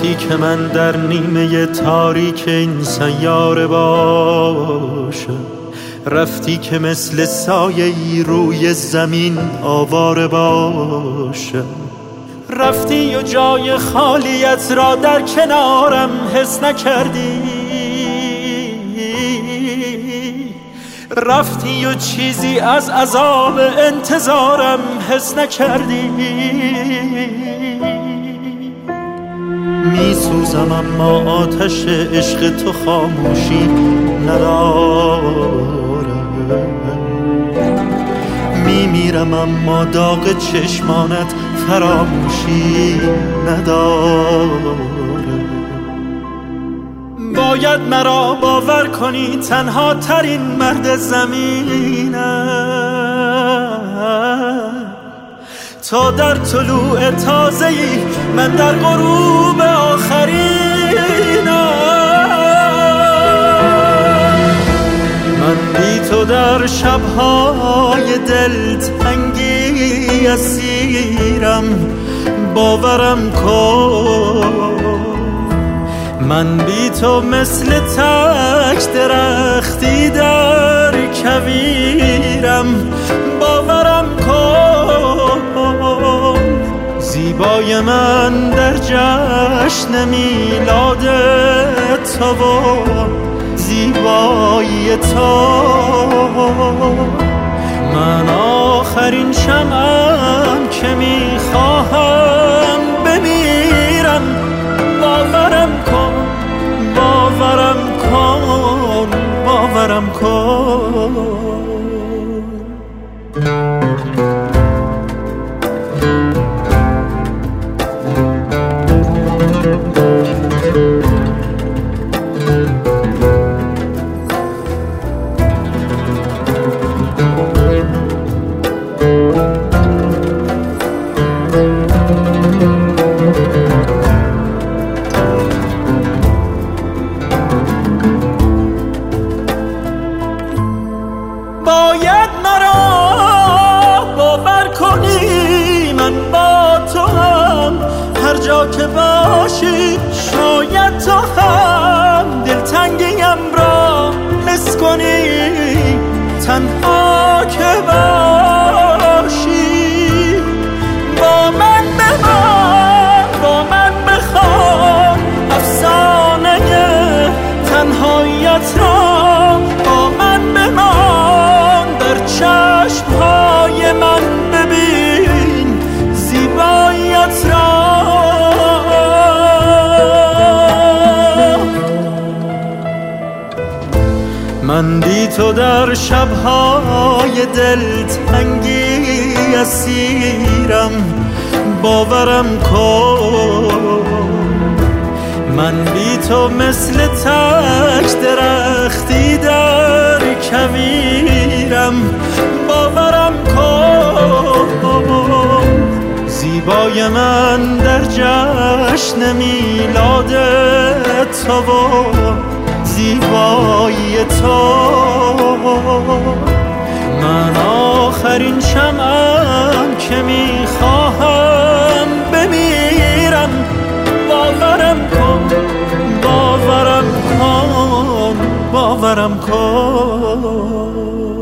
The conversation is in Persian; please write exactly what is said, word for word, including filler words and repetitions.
رفتی که من در نیمه تاریک این سیاره باشم، رفتی که مثل سایه‌ای روی زمین آواره باشم، رفتی و جای خالیت را در کنارم حس نکردی، رفتی و چیزی از عذاب انتظارم حس نکردی. می سوزم اما آتش عشق تو خاموشی نداره، می میرم اما داغ چشمانت فراموشی نداره. باید مرا باور کنی تنها ترین مرد زمینم، تا در طلوع تازه‌ای من در غروب آخرینم. من بی تو در شب‌های دلتنگی اسیرم، باورم کن. من بی تو مثل تک درختی در کویرم، باورم کن. زیبای من در جشن میلاد تو و زیبایی تو، من آخرین شمعم که میخواهم بمیرم. باورم کن، باورم کن، باورم کن. باید مرا باور کنی من با تو هم، هر جا که باشی شاید تو هم دلتنگیم را حس کنی، تنها که باشی با من بمان، با من بخوان افسانه تنهاییت را، با من بمان در چشمهای من ببین زیباییت را. من بی تو در شبهای دلتنگی اسیرم، باورم کن. من بی تو مثل تک درختی در کویرم، باورم کن. زیبای من در جشن میلاد تو و زیبایی تو، من آخرین شمعم که میخواهم بمیرم. باورم کن، باورم کن، باورم کن.